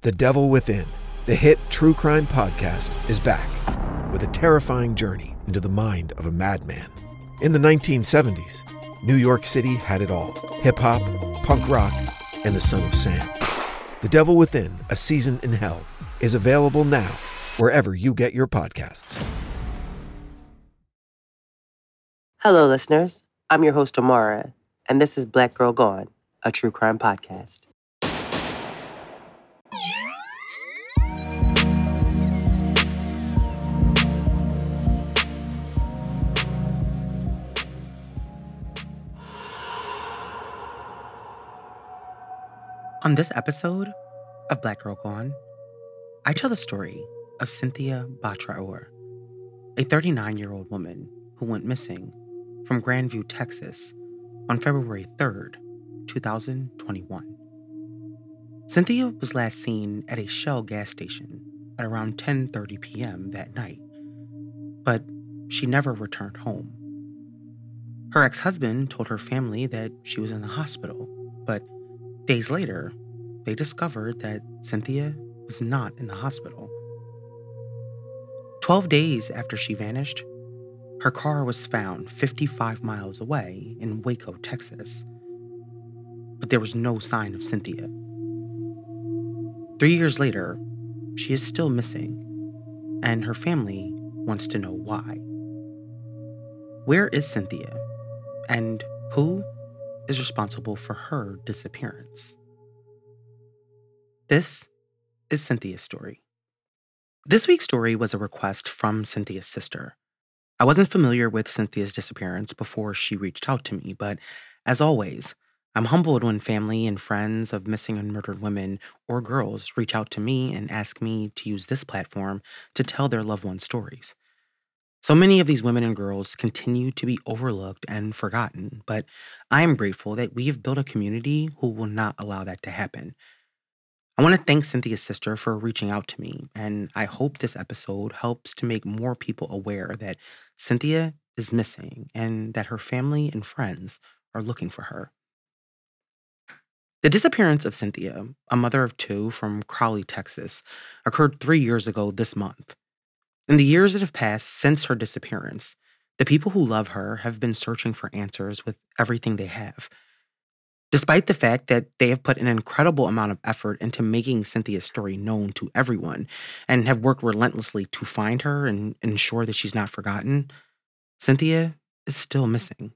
The Devil Within, the hit true crime podcast, is back with a terrifying journey into the mind of a madman. In the 1970s, New York City had it all: hip-hop, punk rock, and the Son of Sam. The Devil Within, A Season in Hell, is available now wherever you get your podcasts. Hello, listeners. I'm your host, Amara, and this is Black Girl Gone, a true crime podcast. On this episode of Black Girl Gone, I tell the story of Cynthia Batraor, a 39-year-old woman who went missing from Grandview, Texas on February 3rd, 2021. Cynthia was last seen at a Shell gas station at around 10:30 p.m. that night, but she never returned home. Her ex-husband told her family that she was in the hospital, but days later, they discovered that Cynthia was not in the hospital. 12 days after she vanished, her car was found 55 miles away in Waco, Texas. But there was no sign of Cynthia. 3 years later, she is still missing, and her family wants to know why. Where is Cynthia, and who is responsible for her disappearance? This is Cynthia's story. This week's story was a request from Cynthia's sister. I wasn't familiar with Cynthia's disappearance before she reached out to me, but as always, I'm humbled when family and friends of missing and murdered women or girls reach out to me and ask me to use this platform to tell their loved ones' stories. So many of these women and girls continue to be overlooked and forgotten, but I am grateful that we have built a community who will not allow that to happen. I want to thank Cynthia's sister for reaching out to me, and I hope this episode helps to make more people aware that Cynthia is missing and that her family and friends are looking for her. The disappearance of Cynthia, a mother of two from Crowley, Texas, occurred 3 years ago this month. In the years that have passed since her disappearance, the people who love her have been searching for answers with everything they have. Despite the fact that they have put an incredible amount of effort into making Cynthia's story known to everyone and have worked relentlessly to find her and ensure that she's not forgotten, Cynthia is still missing.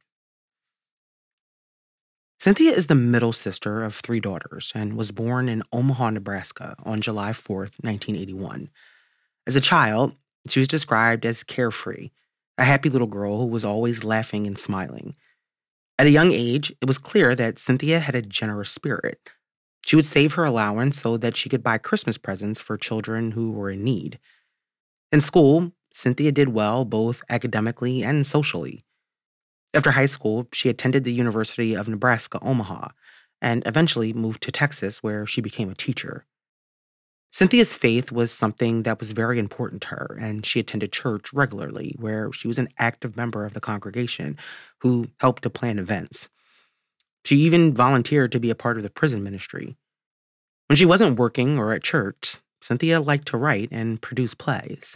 Cynthia is the middle sister of 3 daughters and was born in Omaha, Nebraska on July 4th, 1981. As a child, she was described as carefree, a happy little girl who was always laughing and smiling. At a young age, it was clear that Cynthia had a generous spirit. She would save her allowance so that she could buy Christmas presents for children who were in need. In school, Cynthia did well both academically and socially. After high school, she attended the University of Nebraska, Omaha, and eventually moved to Texas, where she became a teacher. Cynthia's faith was something that was very important to her, and she attended church regularly, where she was an active member of the congregation who helped to plan events. She even volunteered to be a part of the prison ministry. When she wasn't working or at church, Cynthia liked to write and produce plays.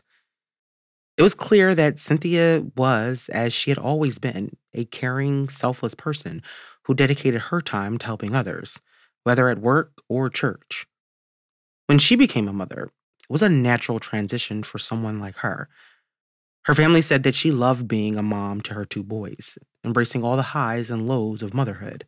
It was clear that Cynthia was, as she had always been, a caring, selfless person who dedicated her time to helping others, whether at work or church. When she became a mother, it was a natural transition for someone like her. Her family said that she loved being a mom to her 2 boys, embracing all the highs and lows of motherhood.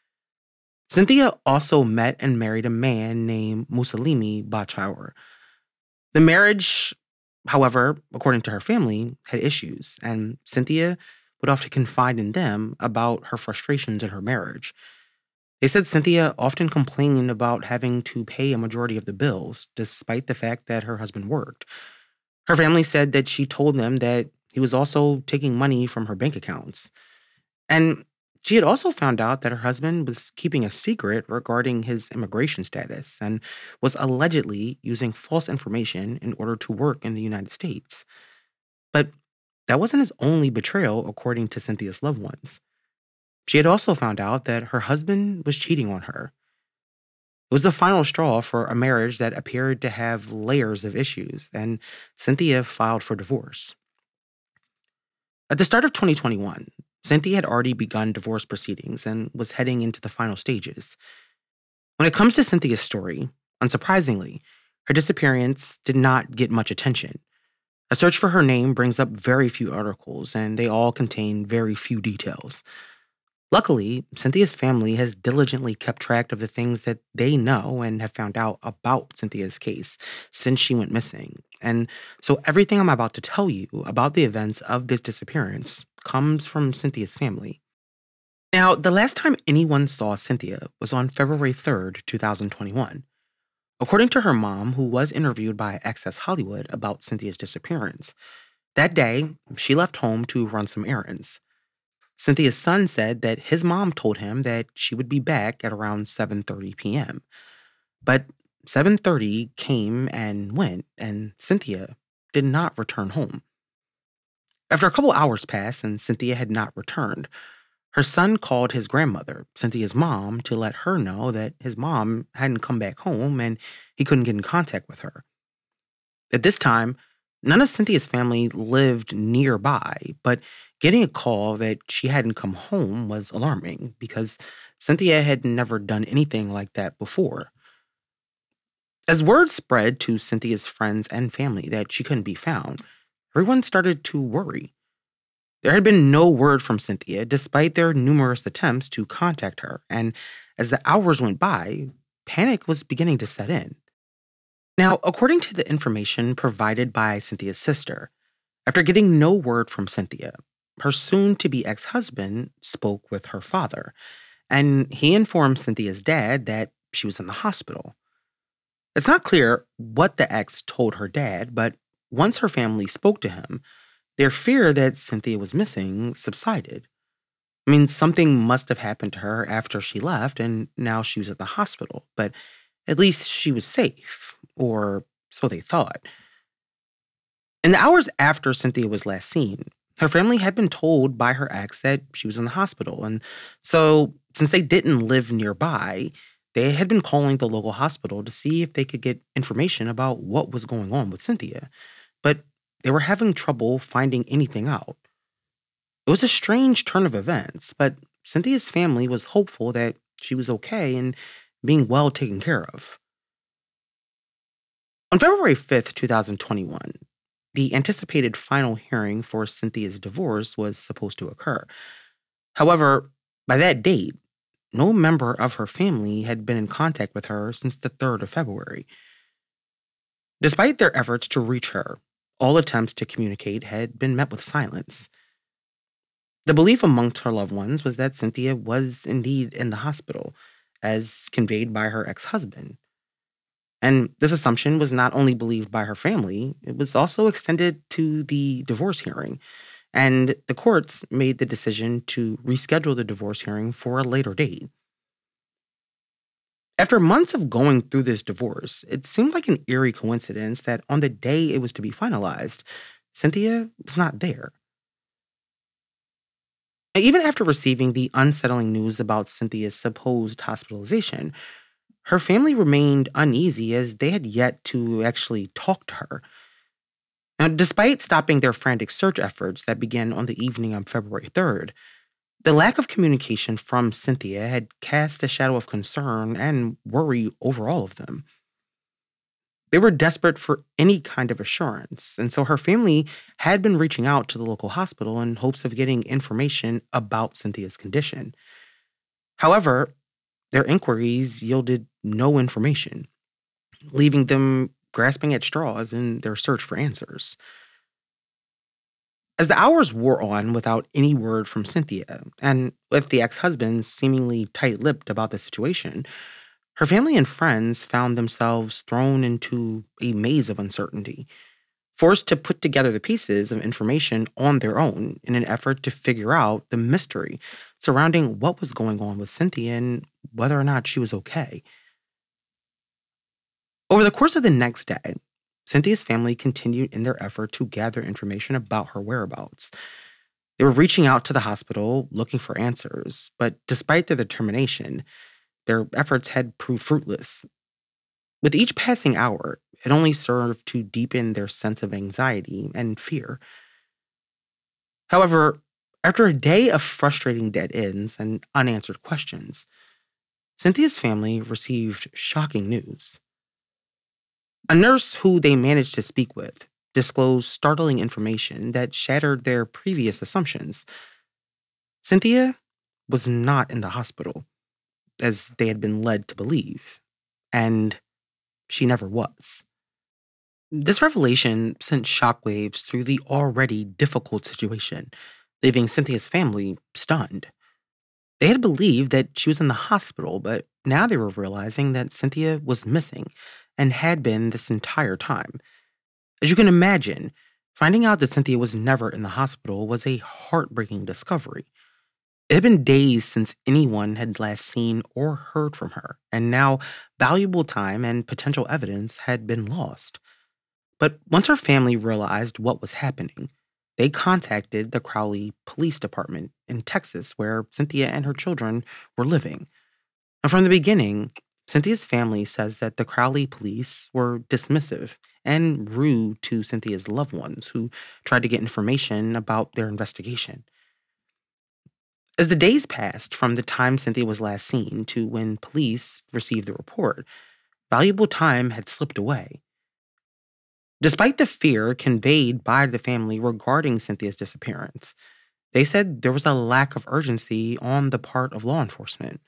Cynthia also met and married a man named Musalimi Batraor. The marriage, however, according to her family, had issues, and Cynthia would often confide in them about her frustrations in her marriage. They said Cynthia often complained about having to pay a majority of the bills, despite the fact that her husband worked. Her family said that she told them that he was also taking money from her bank accounts. And she had also found out that her husband was keeping a secret regarding his immigration status and was allegedly using false information in order to work in the United States. But that wasn't his only betrayal, according to Cynthia's loved ones. She had also found out that her husband was cheating on her. It was the final straw for a marriage that appeared to have layers of issues, and Cynthia filed for divorce. At the start of 2021, Cynthia had already begun divorce proceedings and was heading into the final stages. When it comes to Cynthia's story, unsurprisingly, her disappearance did not get much attention. A search for her name brings up very few articles, and they all contain very few details. Luckily, Cynthia's family has diligently kept track of the things that they know and have found out about Cynthia's case since she went missing. And so everything I'm about to tell you about the events of this disappearance comes from Cynthia's family. Now, the last time anyone saw Cynthia was on February 3rd, 2021. According to her mom, who was interviewed by Access Hollywood about Cynthia's disappearance, that day, she left home to run some errands. Cynthia's son said that his mom told him that she would be back at around 7:30 p.m. But 7:30 came and went, and Cynthia did not return home. After a couple hours passed and Cynthia had not returned, her son called his grandmother, Cynthia's mom, to let her know that his mom hadn't come back home and he couldn't get in contact with her. At this time, none of Cynthia's family lived nearby, but getting a call that she hadn't come home was alarming because Cynthia had never done anything like that before. As word spread to Cynthia's friends and family that she couldn't be found, everyone started to worry. There had been no word from Cynthia despite their numerous attempts to contact her, and as the hours went by, panic was beginning to set in. Now, according to the information provided by Cynthia's sister, after getting no word from Cynthia, her soon-to-be ex-husband spoke with her father, and he informed Cynthia's dad that she was in the hospital. It's not clear what the ex told her dad, but once her family spoke to him, their fear that Cynthia was missing subsided. I mean, something must have happened to her after she left, and now she was at the hospital, but at least she was safe, or so they thought. In the hours after Cynthia was last seen, her family had been told by her ex that she was in the hospital, and so since they didn't live nearby, they had been calling the local hospital to see if they could get information about what was going on with Cynthia, but they were having trouble finding anything out. It was a strange turn of events, but Cynthia's family was hopeful that she was okay and being well taken care of. On February 5th, 2021, the anticipated final hearing for Cynthia's divorce was supposed to occur. However, by that date, no member of her family had been in contact with her since the 3rd of February. Despite their efforts to reach her, all attempts to communicate had been met with silence. The belief amongst her loved ones was that Cynthia was indeed in the hospital, as conveyed by her ex-husband. And this assumption was not only believed by her family, it was also extended to the divorce hearing. And the courts made the decision to reschedule the divorce hearing for a later date. After months of going through this divorce, it seemed like an eerie coincidence that on the day it was to be finalized, Cynthia was not there. Even after receiving the unsettling news about Cynthia's supposed hospitalization, her family remained uneasy as they had yet to actually talk to her. Now, despite stopping their frantic search efforts that began on the evening of February 3rd, the lack of communication from Cynthia had cast a shadow of concern and worry over all of them. They were desperate for any kind of assurance, and so her family had been reaching out to the local hospital in hopes of getting information about Cynthia's condition. However, their inquiries yielded no information, leaving them grasping at straws in their search for answers. As the hours wore on without any word from Cynthia, and with the ex-husband seemingly tight-lipped about the situation, her family and friends found themselves thrown into a maze of uncertainty, forced to put together the pieces of information on their own in an effort to figure out the mystery surrounding what was going on with Cynthia and whether or not she was okay. Over the course of the next day, Cynthia's family continued in their effort to gather information about her whereabouts. They were reaching out to the hospital looking for answers, but despite their determination, Their efforts had proved fruitless. With each passing hour, it only served to deepen their sense of anxiety and fear. However, after a day of frustrating dead ends and unanswered questions, Cynthia's family received shocking news. A nurse who they managed to speak with disclosed startling information that shattered their previous assumptions. Cynthia was not in the hospital, as they had been led to believe, and she never was. This revelation sent shockwaves through the already difficult situation, leaving Cynthia's family stunned. They had believed that she was in the hospital, but now they were realizing that Cynthia was missing and had been this entire time. As you can imagine, finding out that Cynthia was never in the hospital was a heartbreaking discovery. It had been days since anyone had last seen or heard from her, and now valuable time and potential evidence had been lost. But once her family realized what was happening, they contacted the Crowley Police Department in Texas, where Cynthia and her children were living. And from the beginning, Cynthia's family says that the Crowley police were dismissive and rude to Cynthia's loved ones who tried to get information about their investigation. As the days passed from the time Cynthia was last seen to when police received the report, valuable time had slipped away. Despite the fear conveyed by the family regarding Cynthia's disappearance, they said there was a lack of urgency on the part of law enforcement.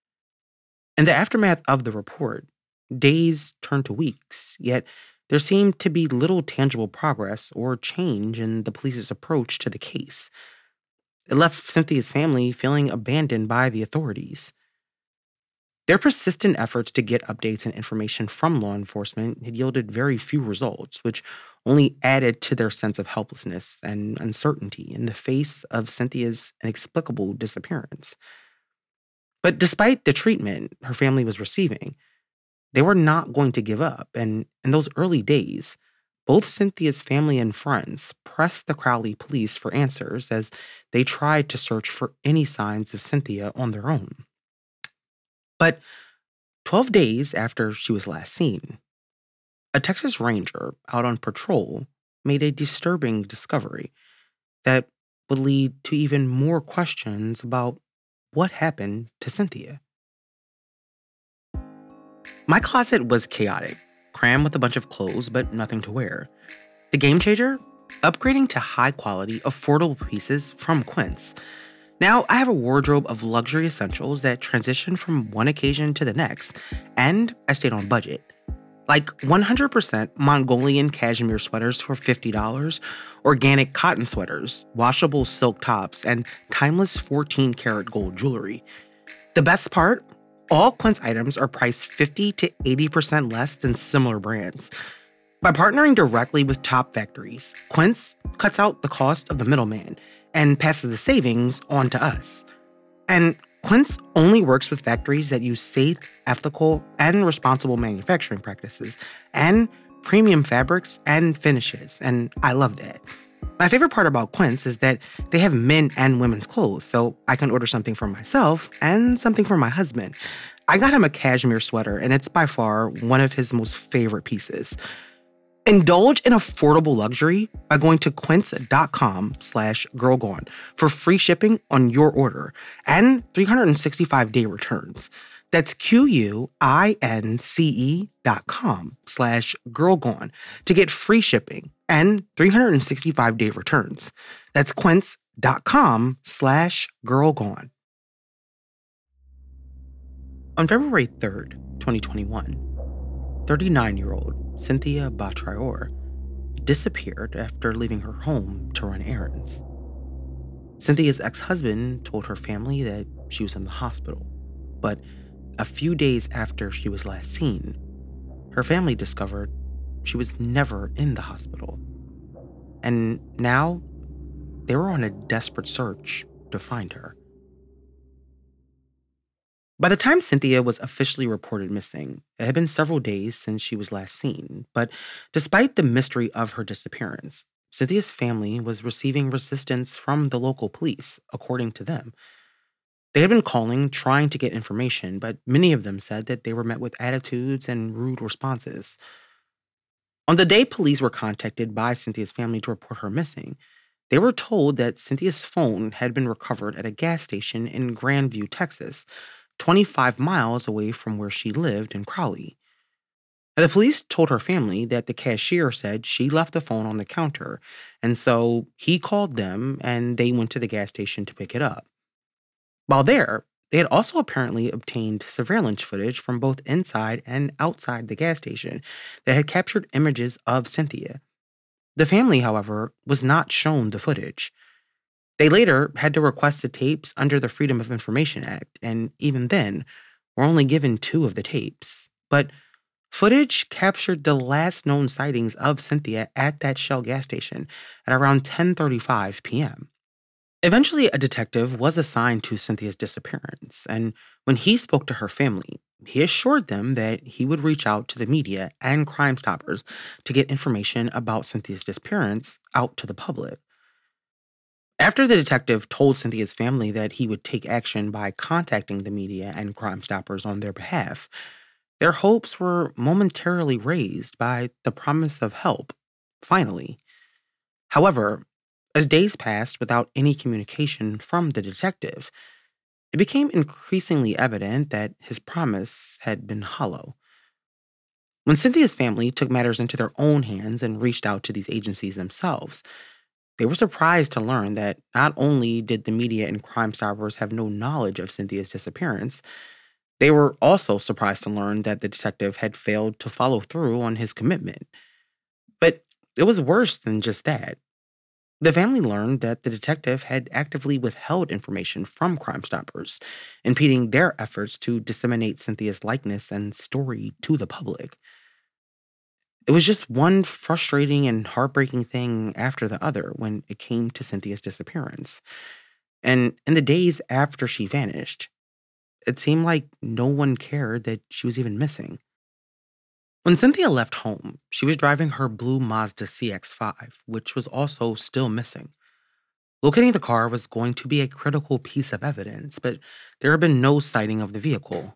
In the aftermath of the report, days turned to weeks, yet there seemed to be little tangible progress or change in the police's approach to the case. It left Cynthia's family feeling abandoned by the authorities. Their persistent efforts to get updates and information from law enforcement had yielded very few results, which only added to their sense of helplessness and uncertainty in the face of Cynthia's inexplicable disappearance. But despite the treatment her family was receiving, they were not going to give up, and in those early days, both Cynthia's family and friends pressed the Crowley police for answers as they tried to search for any signs of Cynthia on their own. But 12 days after she was last seen, a Texas Ranger out on patrol made a disturbing discovery that would lead to even more questions about what happened to Cynthia. My closet was chaotic, crammed with a bunch of clothes but nothing to wear. The game changer? Upgrading to high-quality, affordable pieces from Quince. Now, I have a wardrobe of luxury essentials that transition from one occasion to the next, and I stayed on budget. Like 100% Mongolian cashmere sweaters for $50, organic cotton sweaters, washable silk tops, and timeless 14-karat gold jewelry. The best part? All Quince items are priced 50 to 80% less than similar brands. By partnering directly with top factories, Quince cuts out the cost of the middleman and passes the savings on to us. And Quince only works with factories that use safe, ethical, and responsible manufacturing practices and premium fabrics and finishes, and I love that. My favorite part about Quince is that they have men and women's clothes, so I can order something for myself and something for my husband. I got him a cashmere sweater, and it's by far one of his most favorite pieces. Indulge in affordable luxury by going to quince.com/girlgone for free shipping on your order and 365-day returns. That's QUINCE.com/girlgone to get free shipping and 365-day returns. That's quince.com/girlgone. On February 3rd, 2021, 39-year-old Cynthia Batraor disappeared after leaving her home to run errands. Cynthia's ex-husband told her family that she was in the hospital, but a few days after she was last seen, her family discovered she was never in the hospital. And now, they were on a desperate search to find her. By the time Cynthia was officially reported missing, it had been several days since she was last seen, but despite the mystery of her disappearance, Cynthia's family was receiving resistance from the local police, according to them. They had been calling, trying to get information, but many of them said that they were met with attitudes and rude responses. On the day police were contacted by Cynthia's family to report her missing, they were told that Cynthia's phone had been recovered at a gas station in Grandview, Texas, 25 miles away from where she lived in Crowley. And the police told her family that the cashier said she left the phone on the counter, and so he called them and they went to the gas station to pick it up. While there, they had also apparently obtained surveillance footage from both inside and outside the gas station that had captured images of Cynthia. The family, however, was not shown the footage. They later had to request the tapes under the Freedom of Information Act, and even then, were only given 2 of the tapes. But footage captured the last known sightings of Cynthia at that Shell gas station at around 10:35 p.m. Eventually, a detective was assigned to Cynthia's disappearance, and when he spoke to her family, he assured them that he would reach out to the media and Crime Stoppers to get information about Cynthia's disappearance out to the public. After the detective told Cynthia's family that he would take action by contacting the media and Crime Stoppers on their behalf, their hopes were momentarily raised by the promise of help, finally. However, as days passed without any communication from the detective, it became increasingly evident that his promise had been hollow. When Cynthia's family took matters into their own hands and reached out to these agencies themselves, they were surprised to learn that not only did the media and Crime Stoppers have no knowledge of Cynthia's disappearance, they were also surprised to learn that the detective had failed to follow through on his commitment. But it was worse than just that. The family learned that the detective had actively withheld information from Crime Stoppers, impeding their efforts to disseminate Cynthia's likeness and story to the public. It was just one frustrating and heartbreaking thing after the other when it came to Cynthia's disappearance. And in the days after she vanished, it seemed like no one cared that she was even missing. When Cynthia left home, she was driving her blue Mazda CX-5, which was also still missing. Locating the car was going to be a critical piece of evidence, but there had been no sighting of the vehicle.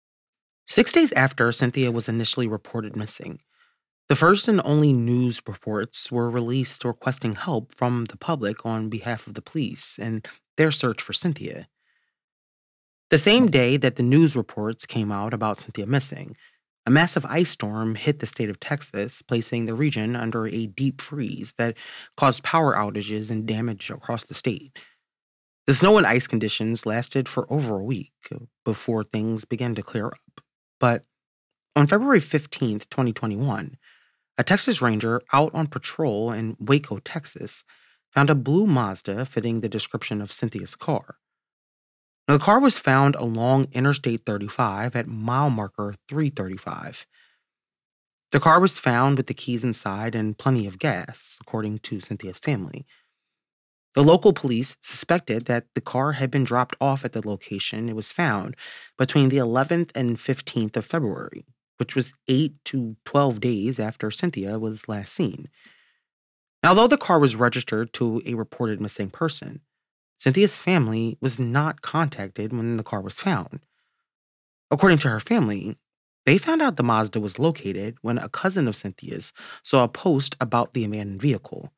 6 days after Cynthia was initially reported missing, the first and only news reports were released requesting help from the public on behalf of the police in their search for Cynthia. The same day that the news reports came out about Cynthia missing, a massive ice storm hit the state of Texas, placing the region under a deep freeze that caused power outages and damage across the state. The snow and ice conditions lasted for over a week before things began to clear up. But on February 15th, 2021, a Texas Ranger out on patrol in Waco, Texas, found a blue Mazda fitting the description of Cynthia's car. Now, the car was found along Interstate 35 at mile marker 335. The car was found with the keys inside and plenty of gas, according to Cynthia's family. The local police suspected that the car had been dropped off at the location it was found between the 11th and 15th of February, which was 8 to 12 days after Cynthia was last seen. Now, although the car was registered to a reported missing person, Cynthia's family was not contacted when the car was found. According to her family, they found out the Mazda was located when a cousin of Cynthia's saw a post about the abandoned vehicle.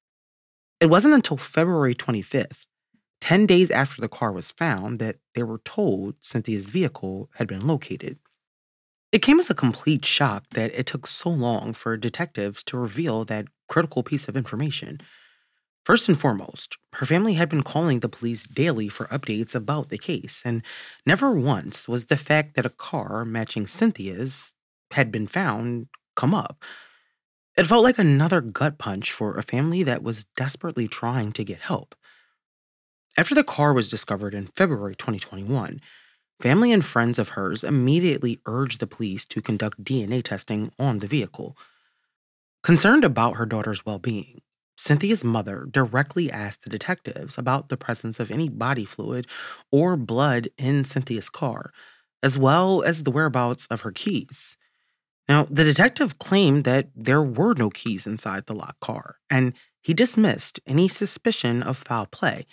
It wasn't until February 25th, 10 days after the car was found, that they were told Cynthia's vehicle had been located. It came as a complete shock that it took so long for detectives to reveal that critical piece of information. First and foremost, her family had been calling the police daily for updates about the case, and never once was the fact that a car matching Cynthia's had been found come up. It felt like another gut punch for a family that was desperately trying to get help. After the car was discovered in February 2021, family and friends of hers immediately urged the police to conduct DNA testing on the vehicle. Concerned about her daughter's well-being, Cynthia's mother directly asked the detectives about the presence of any body fluid or blood in Cynthia's car, as well as the whereabouts of her keys. Now, the detective claimed that there were no keys inside the locked car, and he dismissed any suspicion of foul play,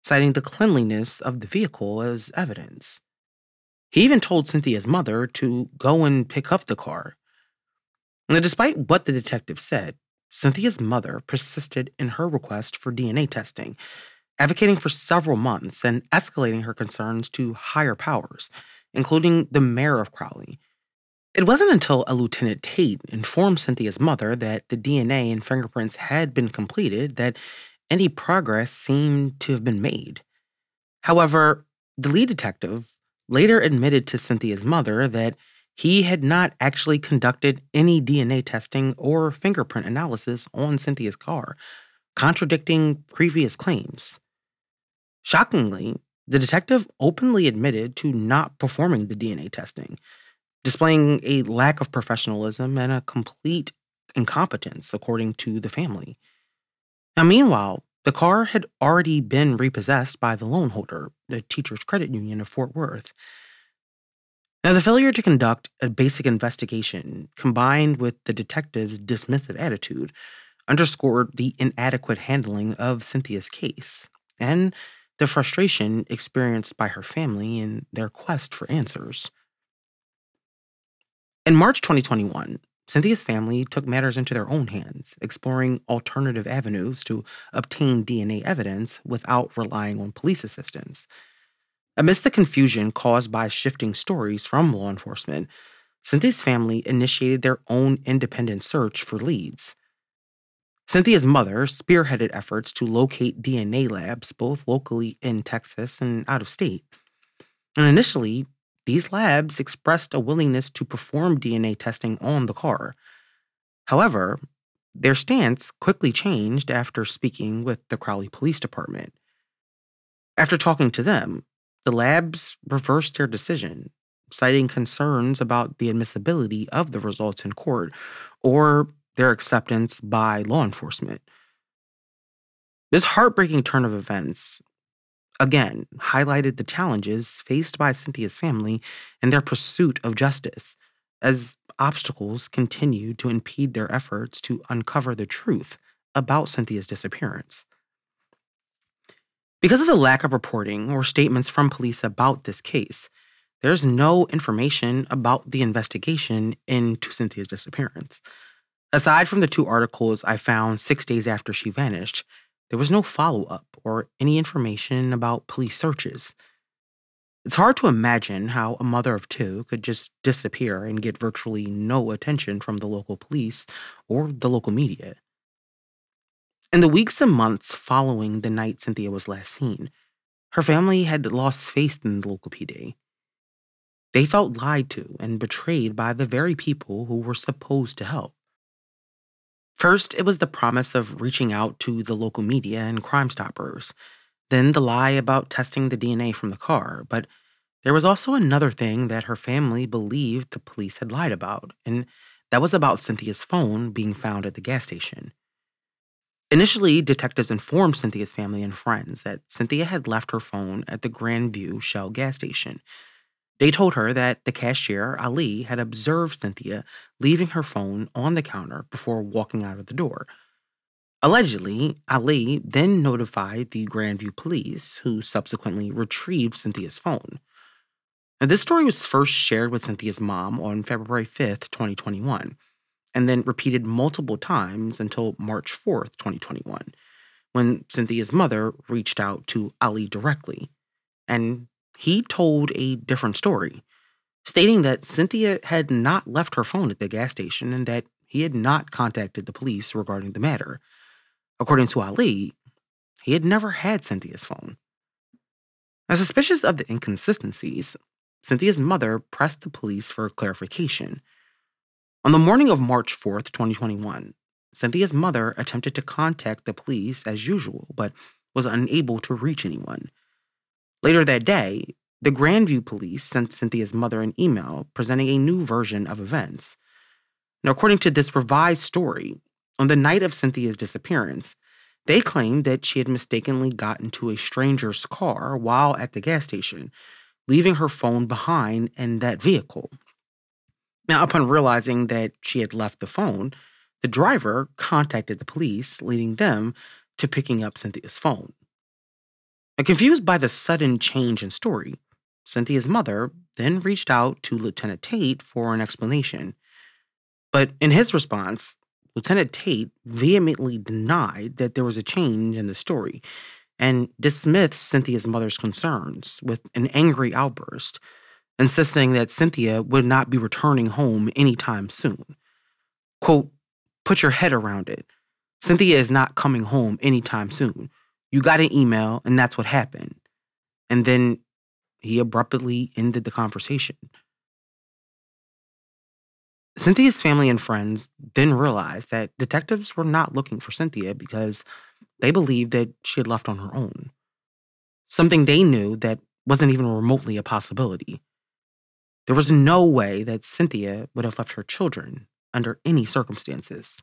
citing the cleanliness of the vehicle as evidence. He even told Cynthia's mother to go and pick up the car. Now, despite what the detective said, Cynthia's mother persisted in her request for DNA testing, advocating for several months and escalating her concerns to higher powers, including the mayor of Crowley. It wasn't until a Lieutenant Tate informed Cynthia's mother that the DNA and fingerprints had been completed that any progress seemed to have been made. However, the lead detective later admitted to Cynthia's mother that he had not actually conducted any DNA testing or fingerprint analysis on Cynthia's car, contradicting previous claims. Shockingly, the detective openly admitted to not performing the DNA testing, displaying a lack of professionalism and a complete incompetence, according to the family. Now, meanwhile, the car had already been repossessed by the loan holder, the Teachers Credit Union of Fort Worth. Now, the failure to conduct a basic investigation, combined with the detective's dismissive attitude, underscored the inadequate handling of Cynthia's case and the frustration experienced by her family in their quest for answers. In March 2021, Cynthia's family took matters into their own hands, exploring alternative avenues to obtain DNA evidence without relying on police assistance. Amidst the confusion caused by shifting stories from law enforcement, Cynthia's family initiated their own independent search for leads. Cynthia's mother spearheaded efforts to locate DNA labs both locally in Texas and out of state. And initially, these labs expressed a willingness to perform DNA testing on the car. However, their stance quickly changed after speaking with the Crowley Police Department. After talking to them, the labs reversed their decision, citing concerns about the admissibility of the results in court or their acceptance by law enforcement. This heartbreaking turn of events, again, highlighted the challenges faced by Cynthia's family in their pursuit of justice, as obstacles continued to impede their efforts to uncover the truth about Cynthia's disappearance. Because of the lack of reporting or statements from police about this case, there's no information about the investigation into Cynthia's disappearance. Aside from the 2 articles I found 6 days after she vanished, there was no follow-up or any information about police searches. It's hard to imagine how a mother of 2 could just disappear and get virtually no attention from the local police or the local media. In the weeks and months following the night Cynthia was last seen, her family had lost faith in the local PD. They felt lied to and betrayed by the very people who were supposed to help. First, it was the promise of reaching out to the local media and Crime Stoppers, then the lie about testing the DNA from the car, but there was also another thing that her family believed the police had lied about, and that was about Cynthia's phone being found at the gas station. Initially, detectives informed Cynthia's family and friends that Cynthia had left her phone at the Grandview Shell gas station. They told her that the cashier, Ali, had observed Cynthia leaving her phone on the counter before walking out of the door. Allegedly, Ali then notified the Grandview police, who subsequently retrieved Cynthia's phone. Now, this story was first shared with Cynthia's mom on February 5th, 2021, and then repeated multiple times until March 4th, 2021, when Cynthia's mother reached out to Ali directly. And he told a different story, stating that Cynthia had not left her phone at the gas station and that he had not contacted the police regarding the matter. According to Ali, he had never had Cynthia's phone. As suspicious of the inconsistencies, Cynthia's mother pressed the police for clarification. On the morning of March 4th, 2021, Cynthia's mother attempted to contact the police as usual, but was unable to reach anyone. Later that day, the Grandview police sent Cynthia's mother an email presenting a new version of events. Now, according to this revised story, on the night of Cynthia's disappearance, they claimed that she had mistakenly gotten into a stranger's car while at the gas station, leaving her phone behind in that vehicle. Now, upon realizing that she had left the phone, the driver contacted the police, leading them to picking up Cynthia's phone. And confused by the sudden change in story, Cynthia's mother then reached out to Lieutenant Tate for an explanation. But in his response, Lieutenant Tate vehemently denied that there was a change in the story and dismissed Cynthia's mother's concerns with an angry outburst, insisting that Cynthia would not be returning home anytime soon. Quote, "Put your head around it. Cynthia is not coming home anytime soon. You got an email, and that's what happened." And then he abruptly ended the conversation. Cynthia's family and friends then realized that detectives were not looking for Cynthia because they believed that she had left on her own. Something they knew that wasn't even remotely a possibility. There was no way that Cynthia would have left her children under any circumstances.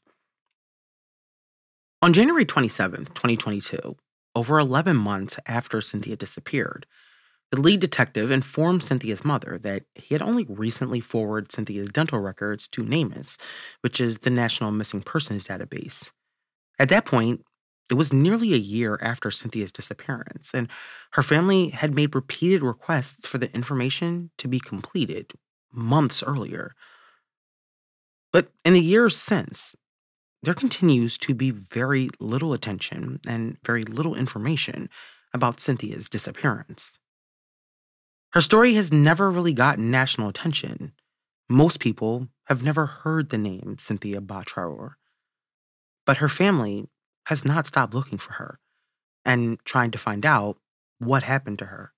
On January 27th, 2022, over 11 months after Cynthia disappeared, the lead detective informed Cynthia's mother that he had only recently forwarded Cynthia's dental records to NamUs, which is the National Missing Persons Database. At that point, it was nearly a year after Cynthia's disappearance, and her family had made repeated requests for the information to be completed months earlier. But in the years since, there continues to be very little attention and very little information about Cynthia's disappearance. Her story has never really gotten national attention. Most people have never heard the name Cynthia Bottrower. But her family has not stopped looking for her and trying to find out what happened to her.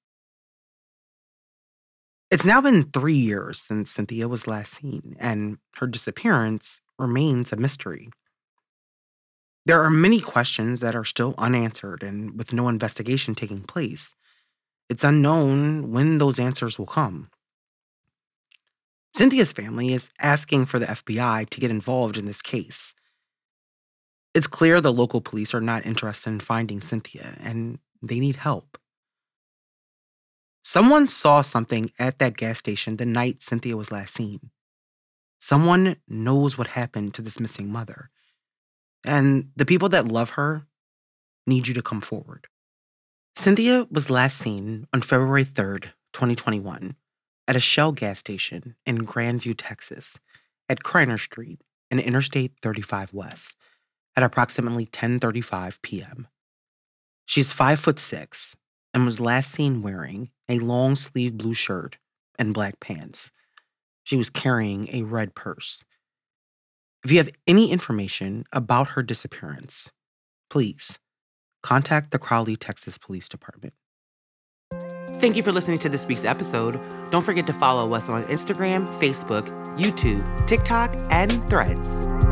It's now been 3 years since Cynthia was last seen, and her disappearance remains a mystery. There are many questions that are still unanswered, and with no investigation taking place, it's unknown when those answers will come. Cynthia's family is asking for the FBI to get involved in this case. It's clear the local police are not interested in finding Cynthia, and they need help. Someone saw something at that gas station the night Cynthia was last seen. Someone knows what happened to this missing mother. And the people that love her need you to come forward. Cynthia was last seen on February 3rd, 2021, at a Shell gas station in Grandview, Texas, at Kreiner Street and Interstate 35 West at approximately 10:35 p.m. She's 5'6" and was last seen wearing a long-sleeved blue shirt and black pants. She was carrying a red purse. If you have any information about her disappearance, please contact the Crowley, Texas Police Department. Thank you for listening to this week's episode. Don't forget to follow us on Instagram, Facebook, YouTube, TikTok, and Threads.